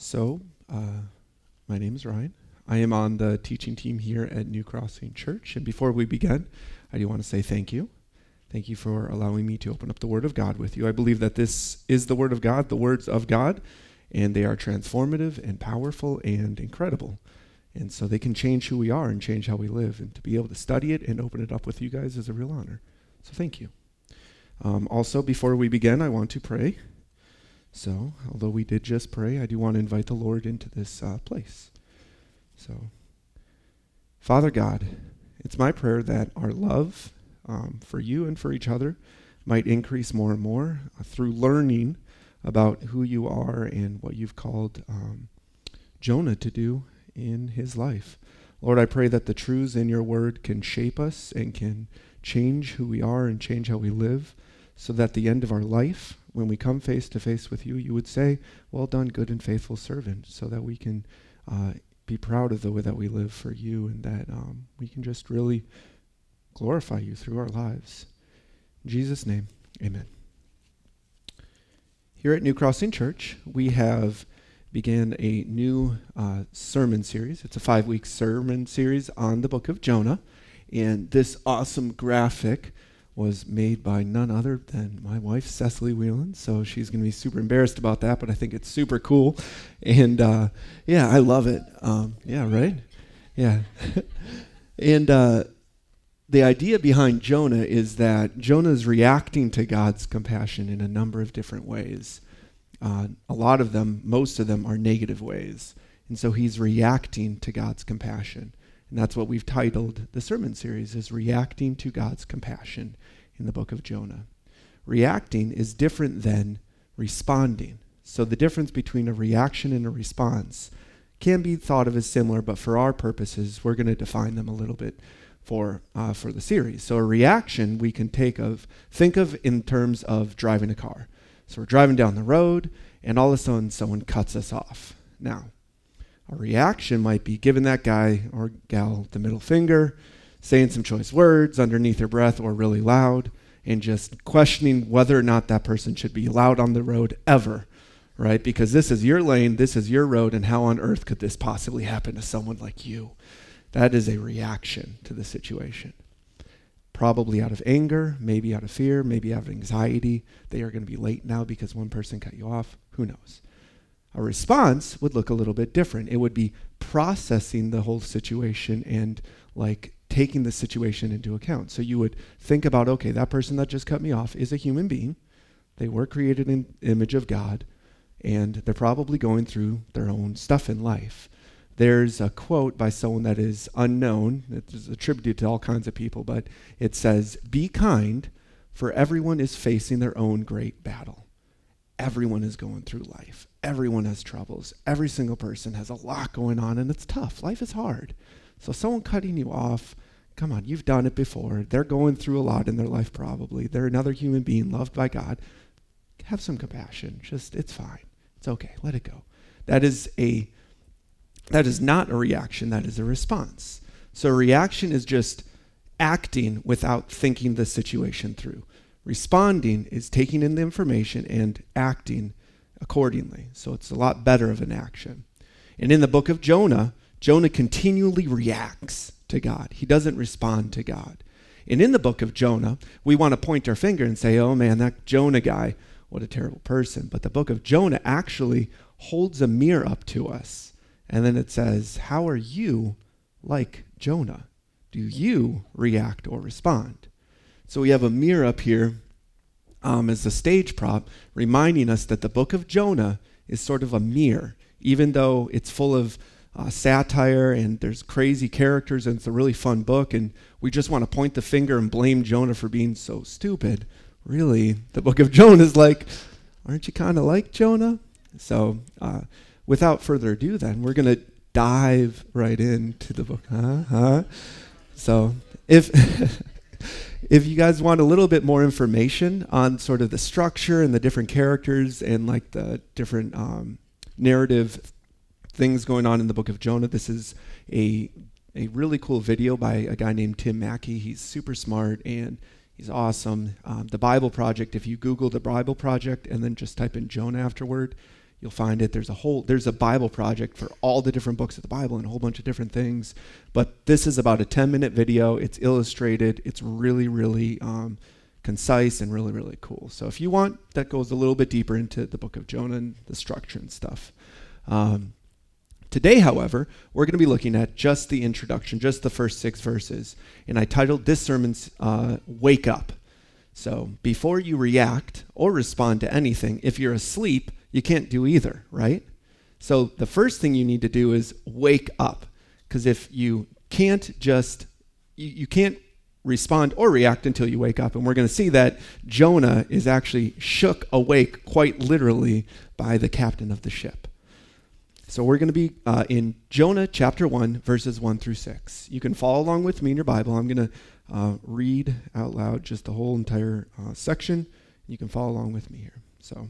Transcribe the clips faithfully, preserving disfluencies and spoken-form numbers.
So, uh, my name is Ryan. I am on the teaching team here at New Crossing Church. And before we begin, I do want to say thank you. Thank you for allowing me to open up the Word of God with you. I believe that this is the Word of God, the words of God, and they are transformative and powerful and incredible. And so they can change who we are and change how we live. And to be able to study it and open it up with you guys is a real honor. So thank you. Um, also, before we begin, I want to pray. So, although we did just pray, I do want to invite the Lord into this uh, place. So, Father God, it's my prayer that our love um, for you and for each other might increase more and more uh, through learning about who you are and what you've called um, Jonah to do in his life. Lord, I pray that the truths in your word can shape us and can change who we are and change how we live, so that at the end of our life, when we come face to face with you, you would say, well done, good and faithful servant, so that we can uh, be proud of the way that we live for you, and that um, we can just really glorify you through our lives. In Jesus' name, amen. Here at New Crossing Church, we have began a new uh, sermon series. It's a five-week sermon series on the book of Jonah, and this awesome graphic was made by none other than my wife, Cecily Whelan. So she's going to be super embarrassed about that, but I think it's super cool. And uh, yeah, I love it. Um, yeah, right? Yeah. and uh, the idea behind Jonah is that Jonah is reacting to God's compassion in a number of different ways. Uh, a lot of them, most of them, are negative ways. And so he's reacting to God's compassion. And that's what we've titled the sermon series, is Reacting to God's Compassion in the book of Jonah. Reacting is different than responding. So the difference between a reaction and a response can be thought of as similar, but for our purposes, we're going to define them a little bit for uh, for the series. So a reaction we can take of, think of in terms of driving a car. So we're driving down the road, and all of a sudden someone cuts us off. Now, a reaction might be giving that guy or gal the middle finger, saying some choice words underneath their breath or really loud, and just questioning whether or not that person should be allowed on the road ever, right? Because this is your lane, this is your road, and how on earth could this possibly happen to someone like you? That is a reaction to the situation. Probably out of anger, maybe out of fear, maybe out of anxiety. They are going to be late now because one person cut you off. Who knows? A response would look a little bit different. It would be processing the whole situation and like taking the situation into account. So you would think about, okay, that person that just cut me off is a human being. They were created in the image of God, and they're probably going through their own stuff in life. There's a quote by someone that is unknown. It's attributed to all kinds of people, but it says, "Be kind, for everyone is facing their own great battle." Everyone is going through life. Everyone has troubles. Every single person has a lot going on, and it's tough. Life is hard. So someone cutting you off, come on, you've done it before. They're going through a lot in their life probably. They're another human being loved by God. Have some compassion. Just, it's fine. It's okay. Let it go. That is a, that is not a reaction. That is a response. So a reaction is just acting without thinking the situation through. Responding is taking in the information and acting accordingly. So it's a lot better of an action. And in the book of Jonah, Jonah continually reacts to God. He doesn't respond to God. And in the book of Jonah, we want to point our finger and say, oh man, that Jonah guy, what a terrible person. But the book of Jonah actually holds a mirror up to us. And then it says, how are you like Jonah? Do you react or respond? So we have a mirror up here um, as a stage prop, reminding us that the book of Jonah is sort of a mirror, even though it's full of uh, satire and there's crazy characters and it's a really fun book, and we just want to point the finger and blame Jonah for being so stupid. Really, the book of Jonah is like, aren't you kind of like Jonah? So uh, without further ado, then, we're going to dive right into the book. Huh? Huh? So if... If you guys want a little bit more information on sort of the structure and the different characters and like the different um, narrative things going on in the book of Jonah, this is a a really cool video by a guy named Tim Mackey. He's super smart and he's awesome. Um, the Bible Project, if you Google the Bible Project and then just type in Jonah afterward, you'll find it. There's a whole, there's a Bible project for all the different books of the Bible and a whole bunch of different things. But this is about a ten-minute video. It's illustrated. It's really, really um, concise and really, really cool. So if you want, that goes a little bit deeper into the book of Jonah and the structure and stuff. Um, today, however, we're going to be looking at just the introduction, just the first six verses. And I titled this sermon, uh, Wake Up. So before you react or respond to anything, if you're asleep, you can't do either, right? So the first thing you need to do is wake up. Because if you can't just, you, you can't respond or react until you wake up. And we're going to see that Jonah is actually shook awake quite literally by the captain of the ship. So we're going to be uh, in Jonah chapter one, verses one through six. You can follow along with me in your Bible. I'm going to uh, read out loud just the whole entire uh, section. You can follow along with me here. So,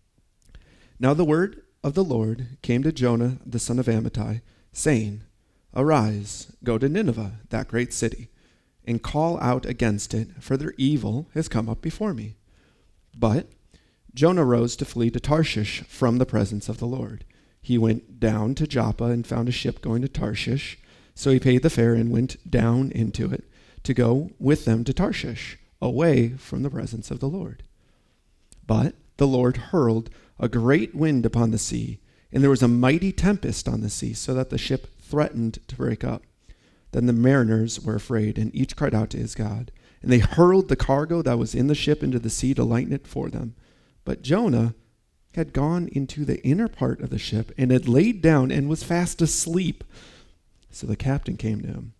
now the word of the Lord came to Jonah, the son of Amittai, saying, Arise, go to Nineveh, that great city, and call out against it, for their evil has come up before me. But Jonah rose to flee to Tarshish from the presence of the Lord. He went down to Joppa and found a ship going to Tarshish. So he paid the fare and went down into it to go with them to Tarshish, away from the presence of the Lord. But the Lord hurled a great wind upon the sea, and there was a mighty tempest on the sea, so that the ship threatened to break up. Then the mariners were afraid, and each cried out to his God. And they hurled the cargo that was in the ship into the sea to lighten it for them. But Jonah had gone into the inner part of the ship and had laid down and was fast asleep. So the captain came to him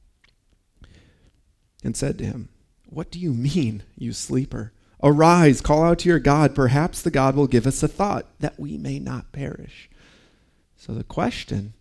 and said to him, What do you mean, you sleeper? Arise, call out to your God. Perhaps the God will give us a thought that we may not perish. So the question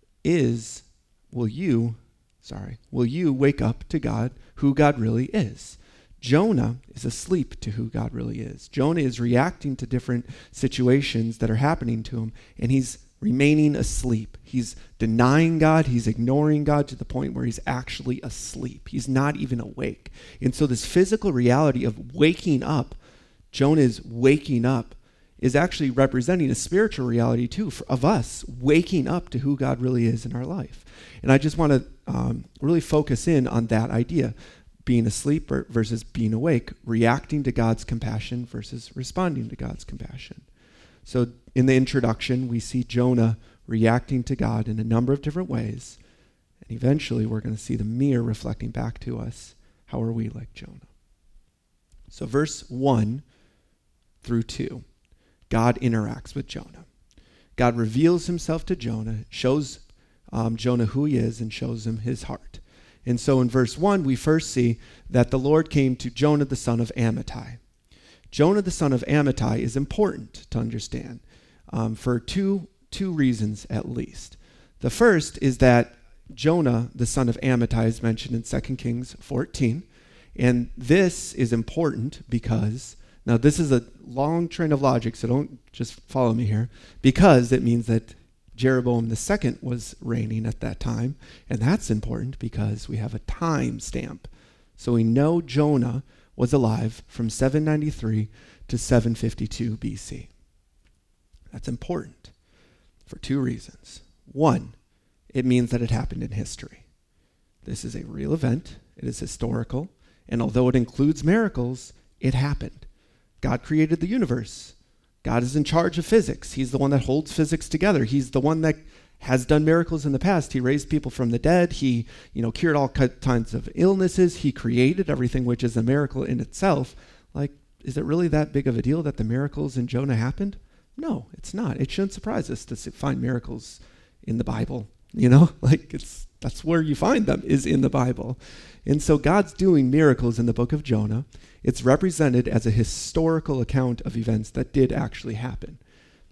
is, will you, sorry, will you wake up to God, who God really is? Jonah is asleep to who God really is. Jonah is reacting to different situations that are happening to him, and he's remaining asleep. He's denying God. He's ignoring God to the point where he's actually asleep. He's not even awake. And so this physical reality of waking up, Jonah is waking up, is actually representing a spiritual reality too for, of us waking up to who God really is in our life. And I just want to um, really focus in on that idea. Being asleep versus being awake, reacting to God's compassion versus responding to God's compassion. So in the introduction, we see Jonah reacting to God in a number of different ways. And eventually we're going to see the mirror reflecting back to us. How are we like Jonah? So verse one through two, God interacts with Jonah. God reveals himself to Jonah, shows um, Jonah who he is, and shows him his heart. And so in verse one, we first see that the Lord came to Jonah, the son of Amittai. Jonah, the son of Amittai, is important to understand um, for two, two reasons at least. The first is that Jonah, the son of Amittai, is mentioned in Second Kings fourteen. And this is important because, now this is a long train of logic, so don't just follow me here, because it means that Jeroboam the second was reigning at that time, and that's important because we have a time stamp. So we know Jonah was alive from seven ninety-three to seven fifty-two B C. That's important for two reasons. One, it means that it happened in history. This is a real event. It is historical, and although it includes miracles, it happened. God created the universe. God is in charge of physics. He's the one that holds physics together. He's the one that has done miracles in the past. He raised people from the dead. He, you know, cured all kinds of illnesses. He created everything, which is a miracle in itself. Like, is it really that big of a deal that the miracles in Jonah happened? No, it's not. It shouldn't surprise us to find miracles in the Bible. You know, like it's that's where you find them, is in the Bible. And so God's doing miracles in the book of Jonah. It's represented as a historical account of events that did actually happen.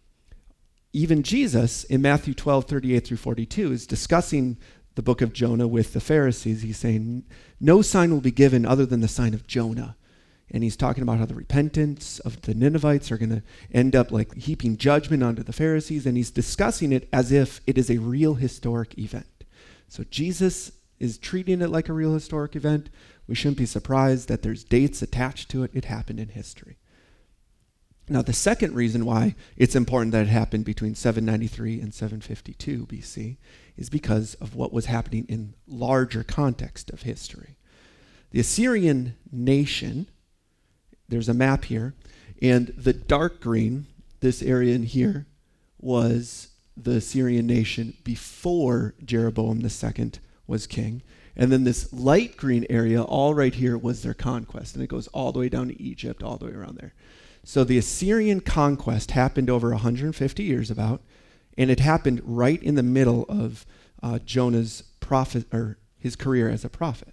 Even Jesus, in Matthew twelve, thirty-eight through forty-two, is discussing the book of Jonah with the Pharisees. He's saying, no sign will be given other than the sign of Jonah. And he's talking about how the repentance of the Ninevites are going to end up like heaping judgment onto the Pharisees. And he's discussing it as if it is a real historic event. So Jesus is treating it like a real historic event. We shouldn't be surprised that there's dates attached to it. It happened in history. Now, the second reason why it's important that it happened between seven ninety-three and seven fifty-two B C is because of what was happening in larger context of history. The Assyrian nation, there's a map here, and the dark green, this area in here, was the Assyrian nation before Jeroboam the second was king. And then this light green area, all right here, was their conquest. And it goes all the way down to Egypt, all the way around there. So the Assyrian conquest happened over one hundred fifty years about, and it happened right in the middle of uh, Jonah's prophet, or his career as a prophet.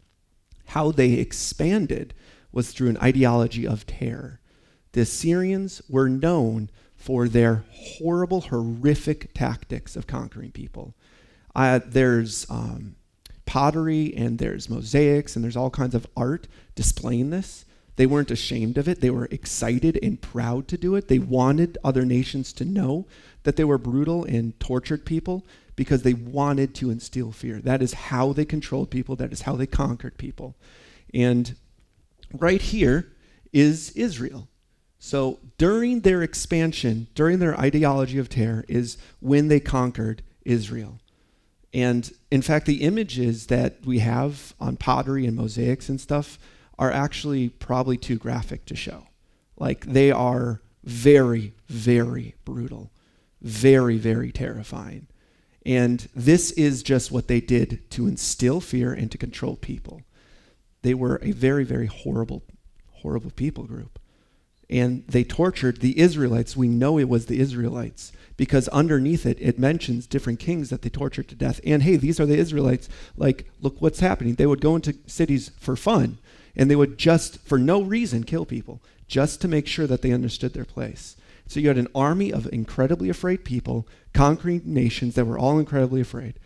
How they expanded was through an ideology of terror. The Assyrians were known for their horrible, horrific tactics of conquering people. Uh, there's um, pottery, and there's mosaics, and there's all kinds of art displaying this. They weren't ashamed of it. They were excited and proud to do it. They wanted other nations to know that they were brutal and tortured people because they wanted to instill fear. That is how they controlled people. That is how they conquered people. And right here is Israel. So during their expansion, during their ideology of terror, is when they conquered Israel. And in fact, the images that we have on pottery and mosaics and stuff are actually probably too graphic to show. Like, they are very, very brutal, very, very terrifying. And this is just what they did to instill fear and to control people. They were a very, very horrible, horrible people group. And they tortured the Israelites. We know it was the Israelites because underneath it, it mentions different kings that they tortured to death. And hey, these are the Israelites. Like, look what's happening. They would go into cities for fun, and they would just, for no reason, kill people, just to make sure that they understood their place. So you had an army of incredibly afraid people conquering nations that were all incredibly afraid.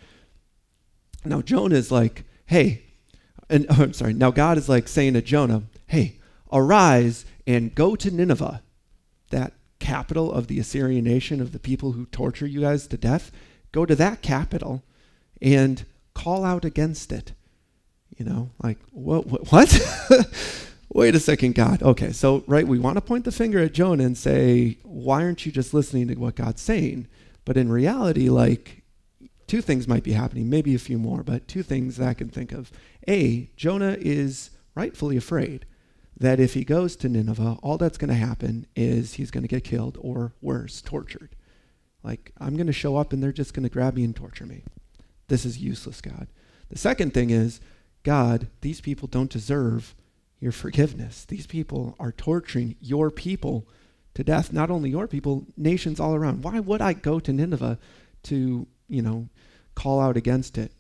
Now Jonah is like, hey, and oh, I'm sorry, now God is like saying to Jonah, hey, arise and go to Nineveh, that capital of the Assyrian nation, of the people who torture you guys to death. Go to that capital and call out against it. You know, like, what? What? what? Wait a second, God. Okay, so, right, we want to point the finger at Jonah and say, why aren't you just listening to what God's saying? But in reality, like, two things might be happening, maybe a few more, but two things that I can think of. A, Jonah is rightfully afraid that if he goes to Nineveh, all that's going to happen is he's going to get killed, or worse, tortured. Like, I'm going to show up and they're just going to grab me and torture me. This is useless, God. The second thing is, God, these people don't deserve your forgiveness. These people are torturing your people to death. Not only your people, nations all around. Why would I go to Nineveh to, you know, call out against it?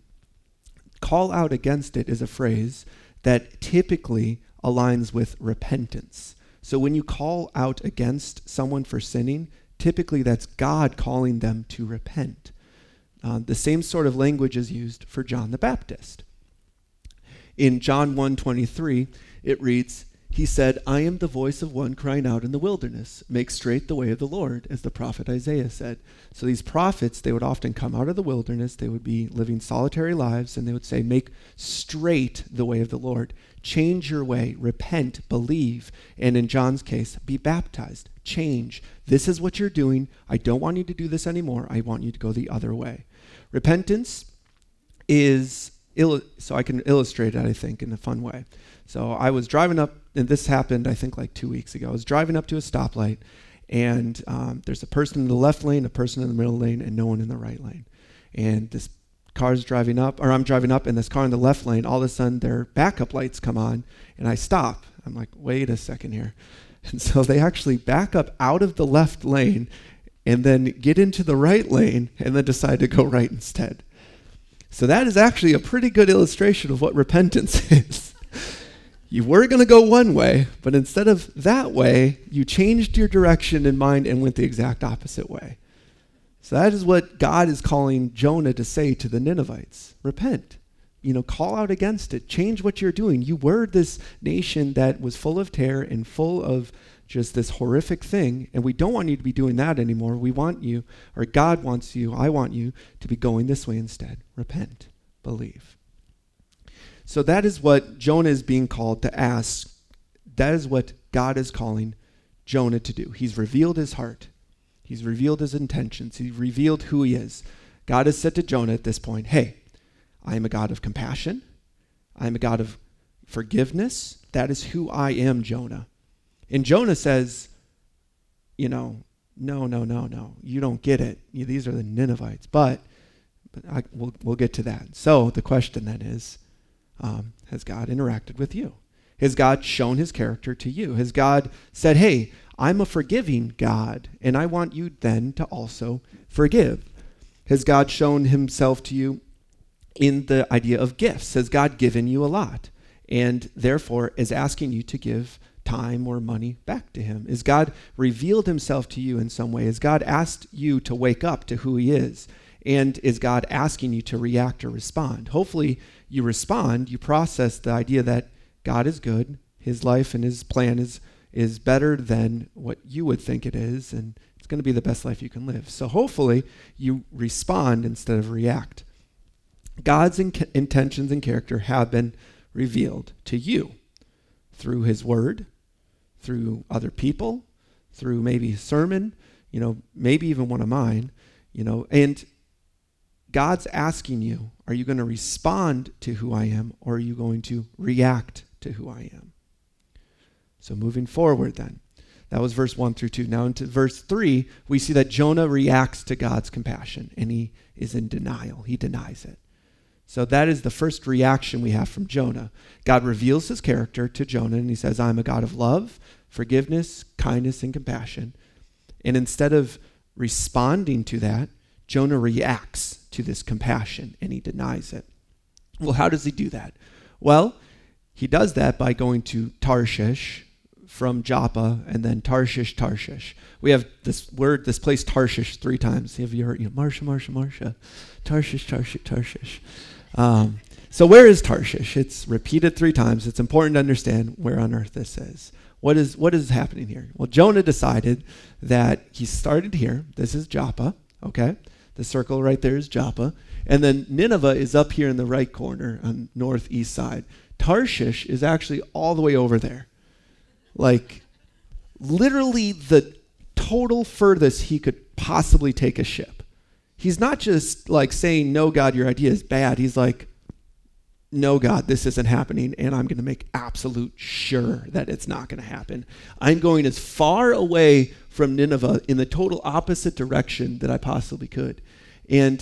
Call out against it is a phrase that typically aligns with repentance. So when you call out against someone for sinning, typically that's God calling them to repent. Uh, the same sort of language is used for John the Baptist. In John one twenty-three, it reads, he said, I am the voice of one crying out in the wilderness, make straight the way of the Lord, as the prophet Isaiah said. So these prophets, they would often come out of the wilderness, they would be living solitary lives, and they would say, make straight the way of the Lord. Change your way, repent, believe, and in John's case, be baptized. Change. This is what you're doing. I don't want you to do this anymore. I want you to go the other way. Repentance is, il- so I can illustrate it, I think, in a fun way. So I was driving up, and this happened, I think, like two weeks ago. I was driving up to a stoplight, and um, there's a person in the left lane, a person in the middle lane, and no one in the right lane. And this car's driving up, or I'm driving up, and this car in the left lane, all of a sudden their backup lights come on, and I stop. I'm like, wait a second here. And so they actually back up out of the left lane and then get into the right lane and then decide to go right instead. So that is actually a pretty good illustration of what repentance is. You were going to go one way, but instead of that way, you changed your direction in mind and went the exact opposite way. So that is what God is calling Jonah to say to the Ninevites. Repent. You know, call out against it. Change what you're doing. You were this nation that was full of terror and full of just this horrific thing, and we don't want you to be doing that anymore. We want you, or God wants you, I want you to be going this way instead. Repent. Believe. So that is what Jonah is being called to ask. That is what God is calling Jonah to do. He's revealed his heart. He's revealed his intentions. He's revealed who he is. God has said to Jonah at this point, hey, I am a God of compassion. I am a God of forgiveness. That is who I am, Jonah. And Jonah says, you know, no, no, no, no. You don't get it. You, these are the Ninevites. But, but I, we'll, we'll get to that. So the question then is, um, has God interacted with you? Has God shown his character to you? Has God said, hey, I'm a forgiving God, and I want you then to also forgive? Has God shown himself to you in the idea of gifts? Has God given you a lot and therefore is asking you to give time or money back to him? Has God revealed himself to you in some way? Has God asked you to wake up to who he is? And is God asking you to react or respond? Hopefully you respond, you process the idea that God is good, his life and his plan is, is better than what you would think it is, and it's going to be the best life you can live. So hopefully you respond instead of react. God's in- intentions and character have been revealed to you through his word, through other people, through maybe a sermon, you know, maybe even one of mine, you know, and God's asking you, are you going to respond to who I am, or are you going to react to who I am? So moving forward then, that was verse one through two. Now into verse three, we see that Jonah reacts to God's compassion, and he is in denial. He denies it. So that is the first reaction we have from Jonah. God reveals his character to Jonah, and he says, I'm a God of love, forgiveness, kindness, and compassion. And instead of responding to that, Jonah reacts to this compassion, and he denies it. Well, how does he do that? Well, he does that by going to Tarshish from Joppa, and then Tarshish, Tarshish. We have this word, this place Tarshish three times. Have you heard, you know, Marsha, Marsha, Marsha, Tarshish, Tarshish, Tarshish. Um, so where is Tarshish? It's repeated three times. It's important to understand where on earth this is. What is what is happening here? Well, Jonah decided that he started here. This is Joppa, okay? The circle right there is Joppa. And then Nineveh is up here in the right corner on northeast side. Tarshish is actually all the way over there. Like, literally the total furthest he could possibly take a ship. He's not just like saying, no, God, your idea is bad. He's like, no, God, this isn't happening, and I'm going to make absolute sure that it's not going to happen. I'm going as far away from Nineveh in the total opposite direction that I possibly could. And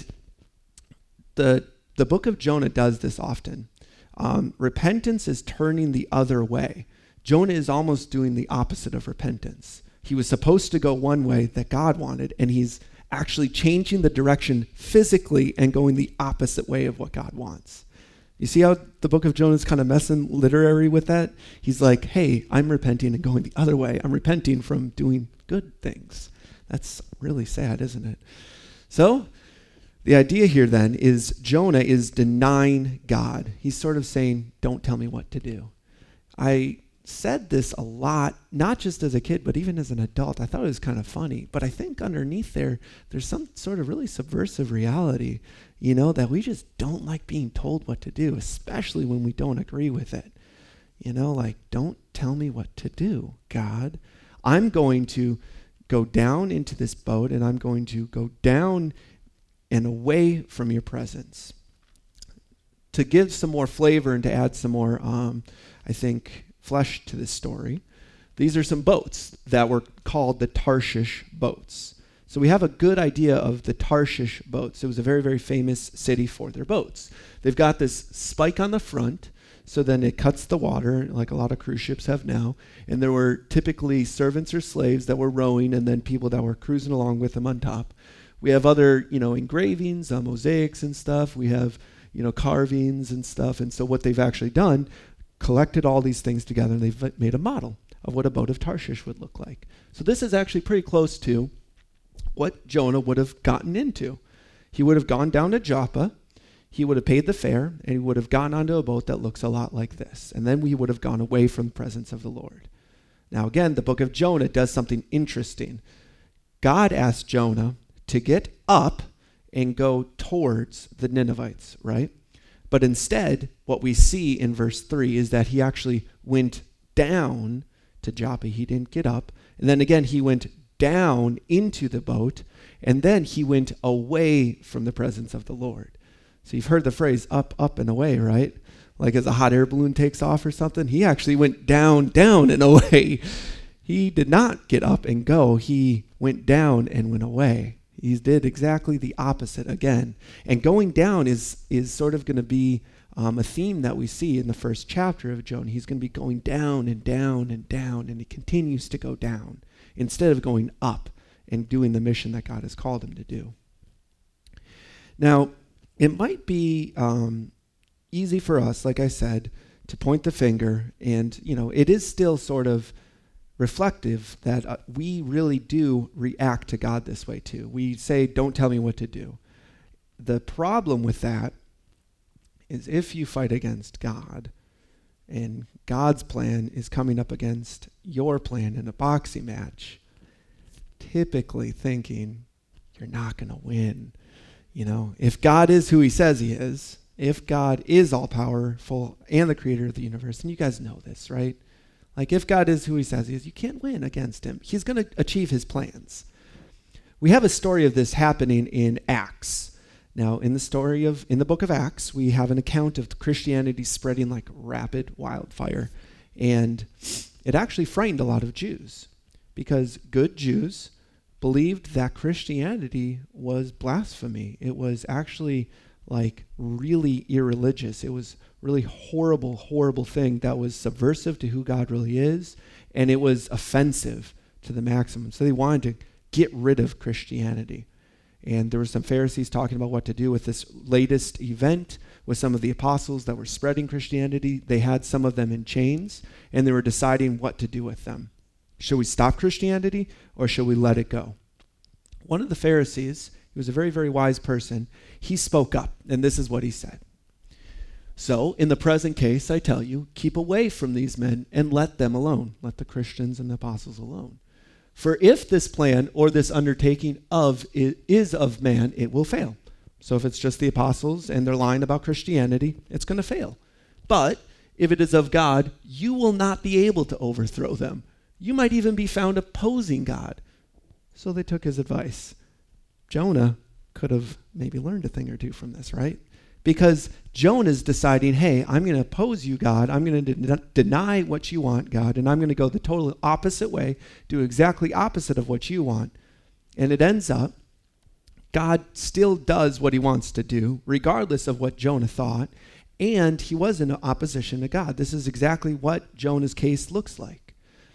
the the book of Jonah does this often. Um, repentance is turning the other way. Jonah is almost doing the opposite of repentance. He was supposed to go one way that God wanted, and he's actually changing the direction physically and going the opposite way of what God wants. You see how the book of Jonah is kind of messing literary with that? He's like, hey, I'm repenting and going the other way. I'm repenting from doing good things. That's really sad, isn't it? So the idea here then is Jonah is denying God. He's sort of saying, don't tell me what to do. I said this a lot, not just as a kid, but even as an adult. I thought it was kind of funny, but I think underneath there, there's some sort of really subversive reality, you know, that we just don't like being told what to do, especially when we don't agree with it. You know, like, don't tell me what to do, God. I'm going to go down into this boat, and I'm going to go down and away from your presence. To give some more flavor and to add some more, um, I think, flesh to this story, these are some boats that were called the Tarshish boats. So we have a good idea of the Tarshish boats. It was a very, very famous city for their boats. They've got this spike on the front, so then it cuts the water, like a lot of cruise ships have now. And there were typically servants or slaves that were rowing, and then people that were cruising along with them on top. We have other, you know, engravings, uh, mosaics and stuff. We have, you know, carvings and stuff. And so what they've actually done, collected all these things together, and they've made a model of what a boat of Tarshish would look like. So this is actually pretty close to what Jonah would have gotten into. He would have gone down to Joppa, he would have paid the fare, and he would have gotten onto a boat that looks a lot like this. And then we would have gone away from the presence of the Lord. Now again, the book of Jonah does something interesting. God asked Jonah to get up and go towards the Ninevites, right? But instead, what we see in verse three is that he actually went down to to Joppa. He didn't get up. And then again, he went down into the boat, and then he went away from the presence of the Lord. So you've heard the phrase up, up, and away, right? Like as a hot air balloon takes off or something. He actually went down, down, and away. He did not get up and go. He went down and went away. He did exactly the opposite again. And going down is, is sort of going to be um, a theme that we see in the first chapter of Jonah. He's going to be going down and down and down, and he continues to go down instead of going up and doing the mission that God has called him to do. Now, it might be um, easy for us, like I said, to point the finger, and, you know, it is still sort of reflective that uh, we really do react to God this way too. We say, don't tell me what to do. The problem with that is if you fight against God and God's plan is coming up against your plan in a boxing match, typically thinking you're not going to win. You know, if God is who he says he is, if God is all powerful and the creator of the universe, and you guys know this, right? Like if God is who he says he is, you can't win against him. He's going to achieve his plans. We have a story of this happening in Acts. Now, in the story of, in the book of Acts, we have an account of Christianity spreading like rapid wildfire. And it actually frightened a lot of Jews because good Jews believed that Christianity was blasphemy. It was actually like really irreligious. It was really horrible, horrible thing that was subversive to who God really is, and it was offensive to the maximum. So they wanted to get rid of Christianity. And there were some Pharisees talking about what to do with this latest event with some of the apostles that were spreading Christianity. They had some of them in chains, and they were deciding what to do with them. Should we stop Christianity, or should we let it go? One of the Pharisees, he was a very, very wise person, he spoke up, and this is what he said. So, in the present case, I tell you, keep away from these men and let them alone. Let the Christians and the apostles alone. For if this plan or this undertaking of is of man, it will fail. So if it's just the apostles and they're lying about Christianity, it's going to fail. But if it is of God, you will not be able to overthrow them. You might even be found opposing God. So they took his advice. Jonah could have maybe learned a thing or two from this, right? Because Jonah's deciding, hey, I'm going to oppose you, God. I'm going to de- deny what you want, God, and I'm going to go the total opposite way, do exactly opposite of what you want. And it ends up, God still does what he wants to do, regardless of what Jonah thought, and he was in opposition to God. This is exactly what Jonah's case looks like.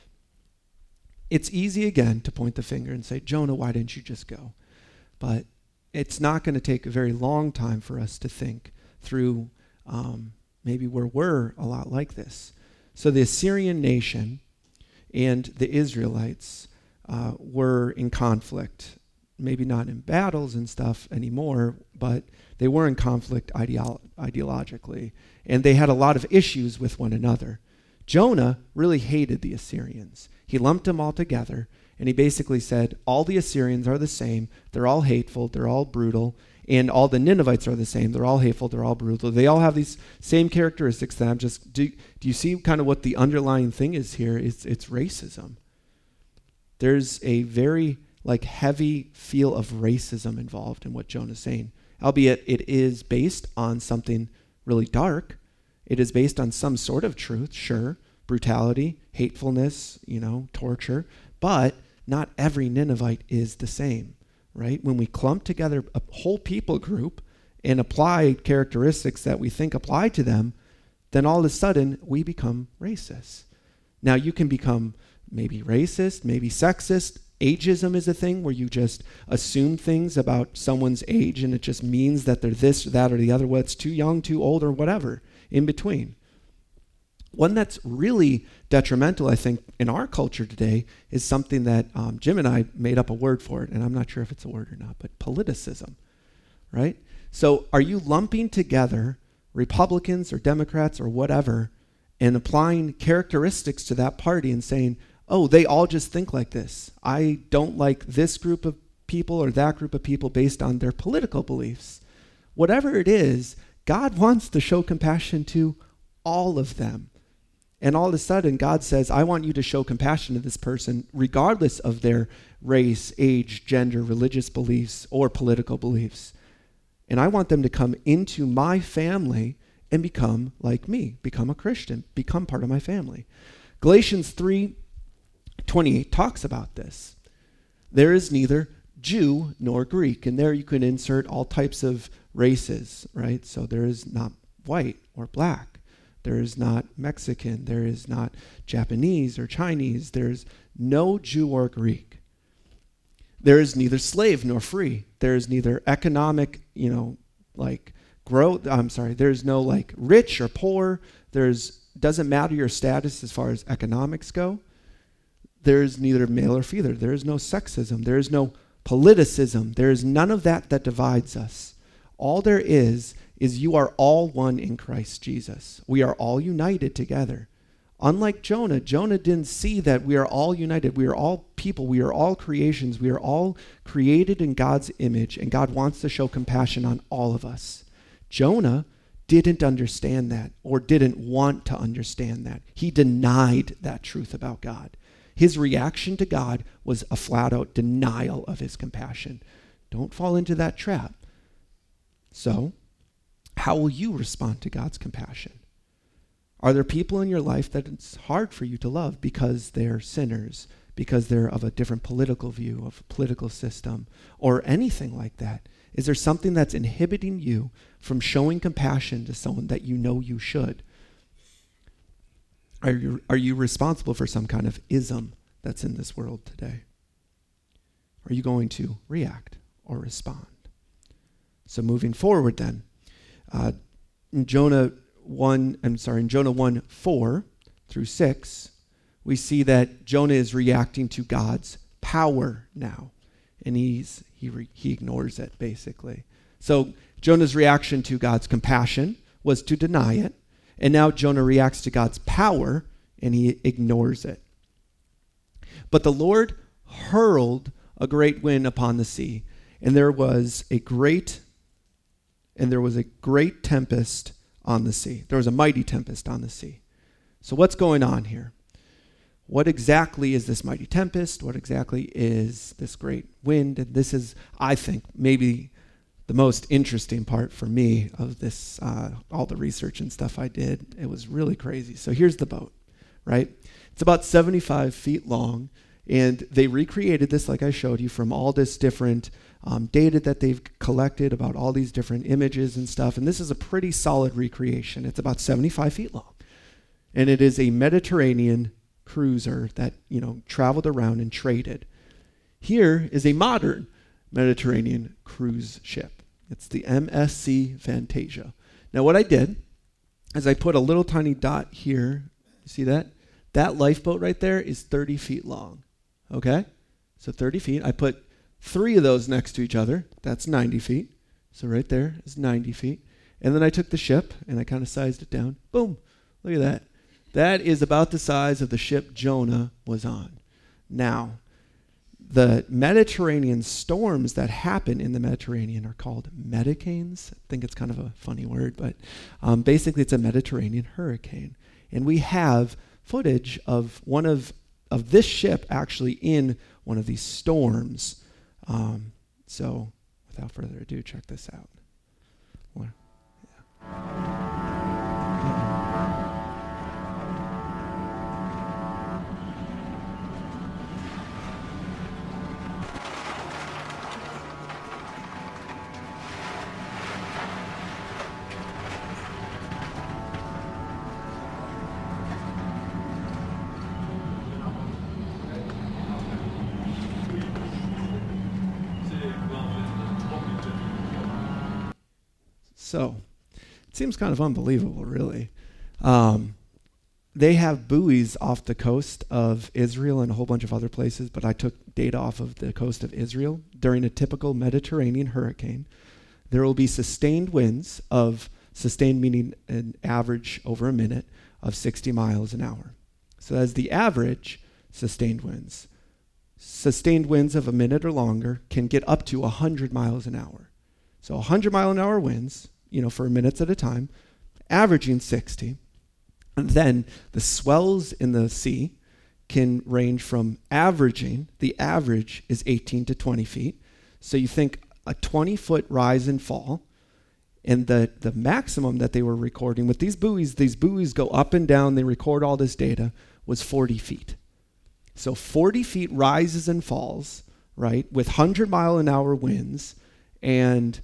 It's easy, again, to point the finger and say, Jonah, why didn't you just go? But it's not going to take a very long time for us to think through um, maybe where we're a lot like this. So the Assyrian nation and the Israelites uh, were in conflict, maybe not in battles and stuff anymore, but they were in conflict ideolo- ideologically, and they had a lot of issues with one another. Jonah really hated the Assyrians. He lumped them all together, and he basically said, all the Assyrians are the same. They're all hateful. They're all brutal. And all the Ninevites are the same. They're all hateful. They're all brutal. They all have these same characteristics that I'm just, do, do you see kind of what the underlying thing is here? It's, it's racism. There's a very like heavy feel of racism involved in what Jonah's saying, albeit it is based on something really dark. It is based on some sort of truth, sure, brutality, hatefulness, you know, torture, but not every Ninevite is the same, right? When we clump together a whole people group and apply characteristics that we think apply to them, then all of a sudden we become racist. Now you can become maybe racist, maybe sexist. Ageism is a thing where you just assume things about someone's age and it just means that they're this, or that, or the other, whether it's too young, too old, or whatever in between. One that's really detrimental, I think, in our culture today is something that um, Jim and I made up a word for it, and I'm not sure if it's a word or not, but politicism, right? So are you lumping together Republicans or Democrats or whatever and applying characteristics to that party and saying, oh, they all just think like this. I don't like this group of people or that group of people based on their political beliefs. Whatever it is, God wants to show compassion to all of them. And all of a sudden, God says, I want you to show compassion to this person, regardless of their race, age, gender, religious beliefs, or political beliefs. And I want them to come into my family and become like me, become a Christian, become part of my family. Galatians three twenty-eight talks about this. There is neither Jew nor Greek. And there you can insert all types of races, right? So there is not white or black. There is not Mexican. There is not Japanese or Chinese. There is no Jew or Greek. There is neither slave nor free. There is neither economic, you know, like growth. I'm sorry. There's no like rich or poor. There's doesn't matter your status as far as economics go. There is neither male or female. There is no sexism. There is no politicism. There is none of that that divides us. All there is is you are all one in Christ Jesus. We are all united together. Unlike Jonah, Jonah didn't see that we are all united. We are all people. We are all creations. We are all created in God's image, and God wants to show compassion on all of us. Jonah didn't understand that or didn't want to understand that. He denied that truth about God. His reaction to God was a flat-out denial of his compassion. Don't fall into that trap. So, how will you respond to God's compassion? Are there people in your life that it's hard for you to love because they're sinners, because they're of a different political view, of a political system, or anything like that? Is there something that's inhibiting you from showing compassion to someone that you know you should? Are you, are you responsible for some kind of ism that's in this world today? Are you going to react or respond? So moving forward then, uh, in Jonah one, I'm sorry, in Jonah one, four through six, we see that Jonah is reacting to God's power now. And he's he re, he ignores it, basically. So Jonah's reaction to God's compassion was to deny it. And now Jonah reacts to God's power, and he ignores it. But the Lord hurled a great wind upon the sea, and there was a great, and there was a great tempest on the sea. There was a mighty tempest on the sea. So what's going on here? What exactly is this mighty tempest? What exactly is this great wind? And this is, I think, maybe the most interesting part for me of this, uh, all the research and stuff I did. It was really crazy. So here's the boat, right? It's about seventy-five feet long, and they recreated this, like I showed you, from all this different um, data that they've collected about all these different images and stuff. And this is a pretty solid recreation. It's about seventy-five feet long, and it is a Mediterranean cruiser that, you know, traveled around and traded. Here is a modern Mediterranean cruise ship. It's the M S C Fantasia. Now what I did is I put a little tiny dot here. You see that? That lifeboat right there is thirty feet long. Okay? So thirty feet. I put three of those next to each other. That's ninety feet. So right there is ninety feet. And then I took the ship and I kind of sized it down. Boom. Look at that. That is about the size of the ship Jonah was on. Now, the Mediterranean storms that happen in the Mediterranean are called medicanes. I think it's kind of a funny word, but um, basically it's a Mediterranean hurricane. And we have footage of one of, of this ship actually in one of these storms. Um, so without further ado, check this out. What? Yeah. So it seems kind of unbelievable, really. Um, they have buoys off the coast of Israel and a whole bunch of other places, but I took data off of the coast of Israel. During a typical Mediterranean hurricane, there will be sustained winds of, sustained meaning an average over a minute, of sixty miles an hour. So that's the average sustained winds. Sustained winds of a minute or longer can get up to one hundred miles an hour. So one hundred mile an hour winds, you know, for minutes at a time, averaging sixty. And then the swells in the sea can range from averaging, the average is eighteen to twenty feet. So you think a twenty foot rise and fall, and the, the maximum that they were recording with these buoys, these buoys go up and down, they record all this data, was forty feet. So forty feet rises and falls, right, with one hundred mile an hour winds, and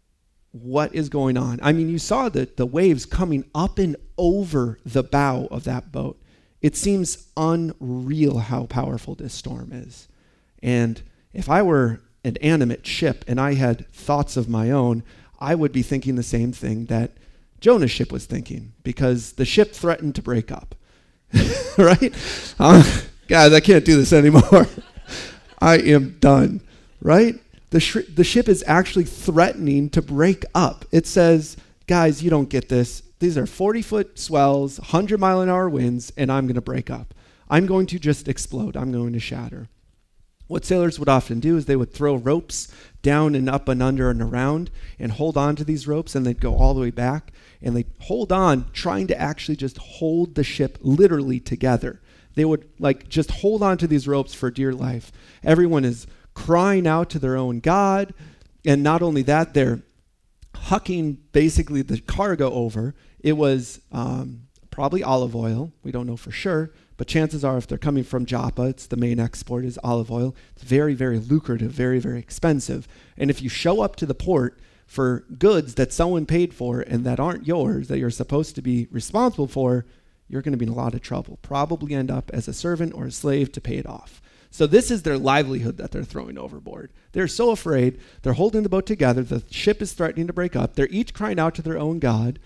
what is going on? I mean, you saw the, the waves coming up and over the bow of that boat. It seems unreal how powerful this storm is. And if I were an animate ship and I had thoughts of my own, I would be thinking the same thing that Jonah's ship was thinking, because the ship threatened to break up. Right? Uh, guys, I can't do this anymore. I am done. Right? The, sh- the ship is actually threatening to break up. It says, guys, you don't get this. These are forty foot swells, one hundred mile an hour winds, and I'm going to break up. I'm going to just explode. I'm going to shatter. What sailors would often do is they would throw ropes down and up and under and around and hold on to these ropes, and they'd go all the way back, and they'd hold on, trying to actually just hold the ship literally together. They would like just hold on to these ropes for dear life. Everyone is crying out to their own God, and not only that, they're hucking basically the cargo over. It was um, probably olive oil. We don't know for sure, but chances are if they're coming from Joppa, it's the main export is olive oil. It's very, very lucrative, very, very expensive. And if you show up to the port for goods that someone paid for and that aren't yours, that you're supposed to be responsible for, you're going to be in a lot of trouble. Probably end up as a servant or a slave to pay it off. So this is their livelihood that they're throwing overboard. They're so afraid. They're holding the boat together. The ship is threatening to break up. They're each crying out to their own God.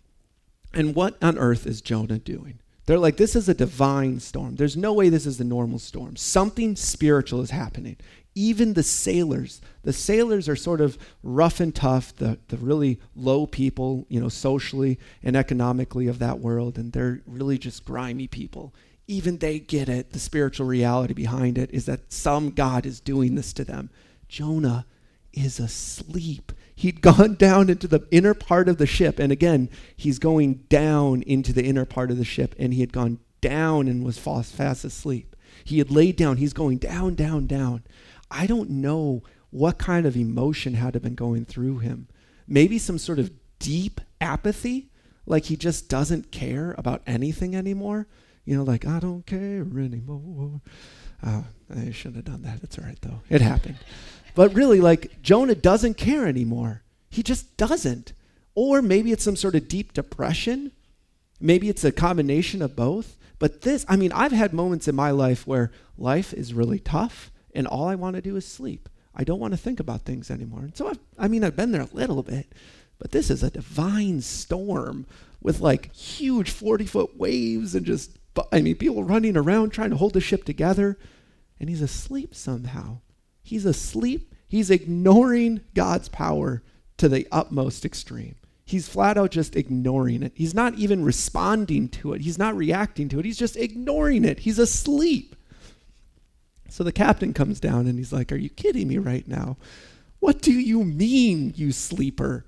And what on earth is Jonah doing? They're like, this is a divine storm. There's no way this is a normal storm. Something spiritual is happening. Even the sailors, the sailors are sort of rough and tough, the, the really low people, you know, socially and economically of that world, and they're really just grimy people. Even they get it. The spiritual reality behind it is that some God is doing this to them. Jonah is asleep. He'd gone down into the inner part of the ship. And again, he's going down into the inner part of the ship. And he had gone down and was fast, fast asleep. He had laid down. He's going down, down, down. I don't know what kind of emotion had been going through him. Maybe some sort of deep apathy, like he just doesn't care about anything anymore. You know, like, I don't care anymore. Oh, I shouldn't have done that. It's all right, though. It happened. But really, like, Jonah doesn't care anymore. He just doesn't. Or maybe it's some sort of deep depression. Maybe it's a combination of both. But this, I mean, I've had moments in my life where life is really tough, and all I want to do is sleep. I don't want to think about things anymore. And so, I've, I mean, I've been there a little bit. But this is a divine storm with, like, huge forty-foot waves and just, I mean, people running around trying to hold the ship together. And he's asleep somehow. He's asleep. He's ignoring God's power to the utmost extreme. He's flat out just ignoring it. He's not even responding to it. He's not reacting to it. He's just ignoring it. He's asleep. So the captain comes down and he's like, are you kidding me right now? What do you mean, you sleeper?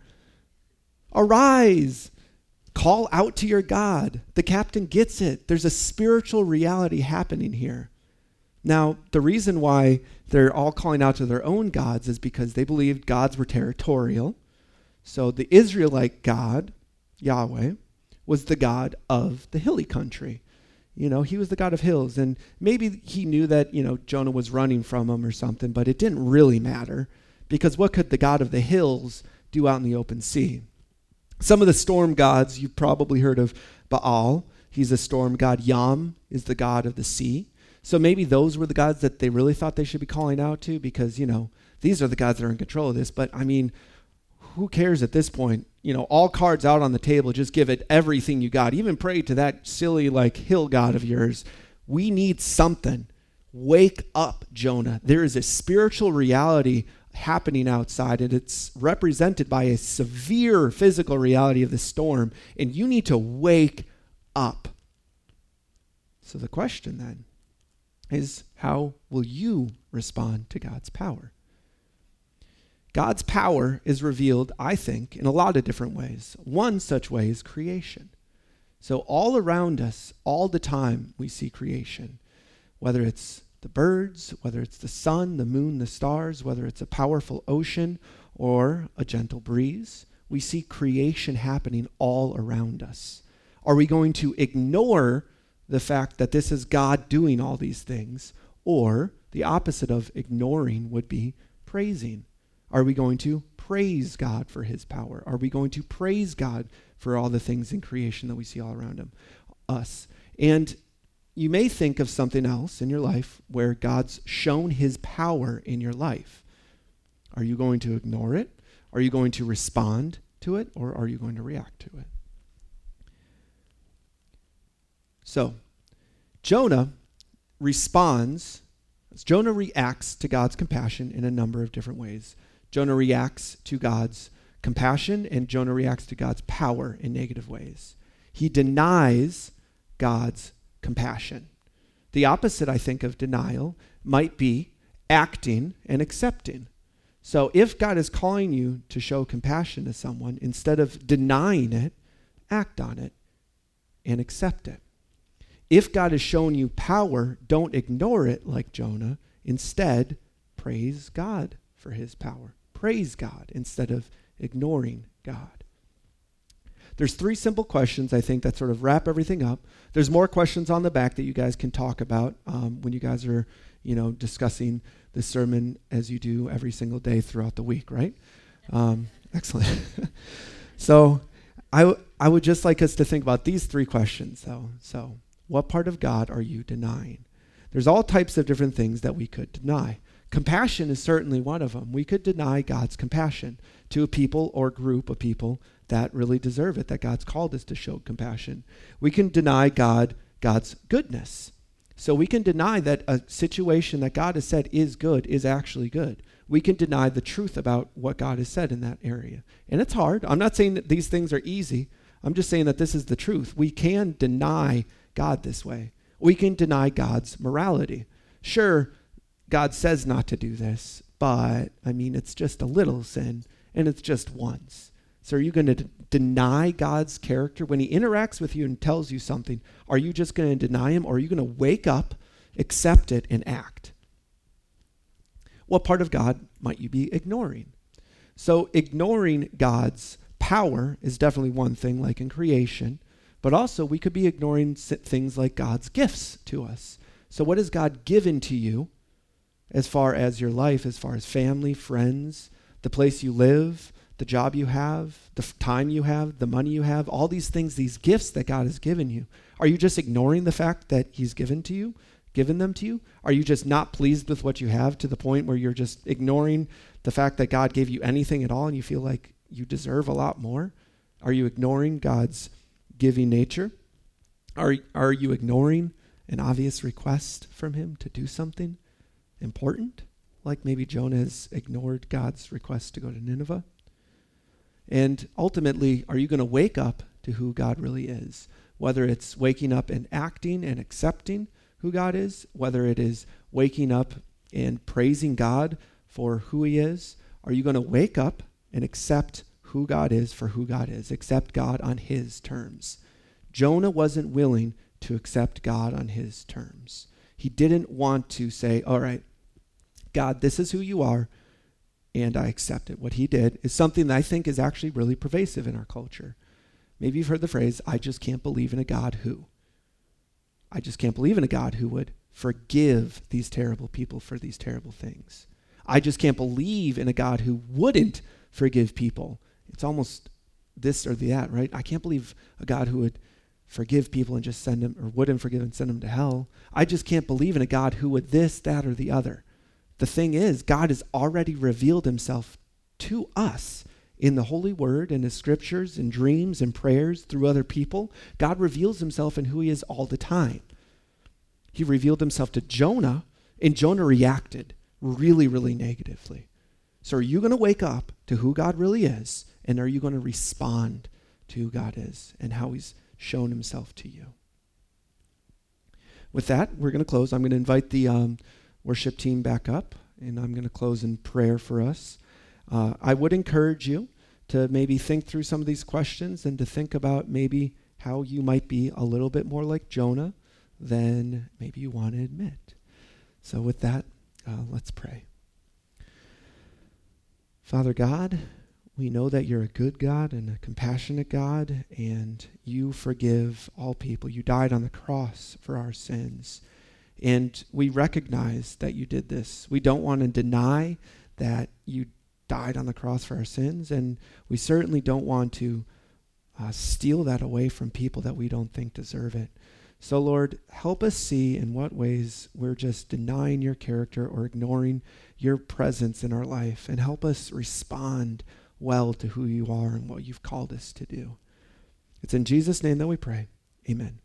Arise. Call out to your God. The captain gets it. There's a spiritual reality happening here. Now, the reason why they're all calling out to their own gods is because they believed gods were territorial. So the Israelite God, Yahweh, was the God of the hilly country. You know, he was the God of hills. And maybe he knew that, you know, Jonah was running from him or something, but it didn't really matter because what could the God of the hills do out in the open sea? Some of the storm gods, you've probably heard of Baal. He's a storm god. Yam is the god of the sea. So maybe those were the gods that they really thought they should be calling out to because, you know, these are the gods that are in control of this. But, I mean, who cares at this point? You know, all cards out on the table. Just give it everything you got. Even pray to that silly, like, hill god of yours. We need something. Wake up, Jonah. There is a spiritual reality happening outside, and it's represented by a severe physical reality of the storm, and you need to wake up. So the question then is, how will you respond to God's power? God's power is revealed, I think, in a lot of different ways. One such way is creation. So all around us, all the time, we see creation, whether it's the birds, whether it's the sun, the moon, the stars, whether it's a powerful ocean or a gentle breeze. We see creation happening all around us. Are we going to ignore the fact that this is God doing all these things? Or the opposite of ignoring would be praising. Are we going to praise God for his power? Are we going to praise God for all the things in creation that we see all around him, us? And you may think of something else in your life where God's shown his power in your life. Are you going to ignore it? Are you going to respond to it? Or are you going to react to it? So, Jonah responds, Jonah reacts to God's compassion in a number of different ways. Jonah reacts to God's compassion, and Jonah reacts to God's power in negative ways. He denies God's compassion. The opposite, I think, of denial might be acting and accepting. So if God is calling you to show compassion to someone, instead of denying it, act on it and accept it. If God has shown you power, don't ignore it like Jonah. Instead, praise God for his power. Praise God instead of ignoring God. There's three simple questions, I think, that sort of wrap everything up. There's more questions on the back that you guys can talk about um, when you guys are, you know, discussing the sermon as you do every single day throughout the week, right? Um, excellent. So I, w- I would just like us to think about these three questions, though. So what part of God are you denying? There's all types of different things that we could deny. Compassion is certainly one of them. We could deny God's compassion to a people or group of people that really deserve it, that God's called us to show compassion. We can deny God God's goodness. So we can deny that a situation that God has said is good is actually good. We can deny the truth about what God has said in that area. And it's hard. I'm not saying that these things are easy. I'm just saying that this is the truth. We can deny God this way. We can deny God's morality. Sure, God says not to do this, but, I mean, it's just a little sin, and it's just once. So are you going to d- deny God's character? When he interacts with you and tells you something, are you just going to deny him, or are you going to wake up, accept it, and act? What part of God might you be ignoring? So ignoring God's power is definitely one thing, like in creation, but also we could be ignoring things like God's gifts to us. So what has God given to you as far as your life, as far as family, friends, the place you live, the job you have, the f- time you have, the money you have, all these things, these gifts that God has given you? Are you just ignoring the fact that he's given to you, given them to you? Are you just not pleased with what you have to the point where you're just ignoring the fact that God gave you anything at all and you feel like you deserve a lot more? Are you ignoring God's giving nature? Are, are you ignoring an obvious request from him to do something important? Like maybe Jonah has ignored God's request to go to Nineveh? And ultimately, are you going to wake up to who God really is? Whether it's waking up and acting and accepting who God is, whether it is waking up and praising God for who he is, are you going to wake up and accept who God is for who God is? Accept God on his terms. Jonah wasn't willing to accept God on his terms. He didn't want to say, all right, God, this is who you are, and I accept it. What he did is something that I think is actually really pervasive in our culture. Maybe you've heard the phrase, I just can't believe in a God who. I just can't believe in a God who would forgive these terrible people for these terrible things. I just can't believe in a God who wouldn't forgive people. It's almost this or that, right? I can't believe a God who would forgive people and just send them, or wouldn't forgive and send them to hell. I just can't believe in a God who would this, that, or the other. The thing is, God has already revealed himself to us in the Holy Word, in his scriptures, in dreams and prayers, through other people. God reveals himself in who he is all the time. He revealed himself to Jonah, and Jonah reacted really, really negatively. So are you going to wake up to who God really is, and are you going to respond to who God is and how he's shown himself to you? With that, we're going to close. I'm going to invite the um, worship team back up, and I'm going to close in prayer for us. Uh, I would encourage you to maybe think through some of these questions and to think about maybe how you might be a little bit more like Jonah than maybe you want to admit. So with that, uh, let's pray. Father God, we know that you're a good God and a compassionate God, and you forgive all people. You died on the cross for our sins, and we recognize that you did this. We don't want to deny that you died on the cross for our sins, and we certainly don't want to uh, steal that away from people that we don't think deserve it. So, Lord, help us see in what ways we're just denying your character or ignoring your presence in our life, and help us respond well to who you are and what you've called us to do. It's in Jesus' name that we pray. Amen.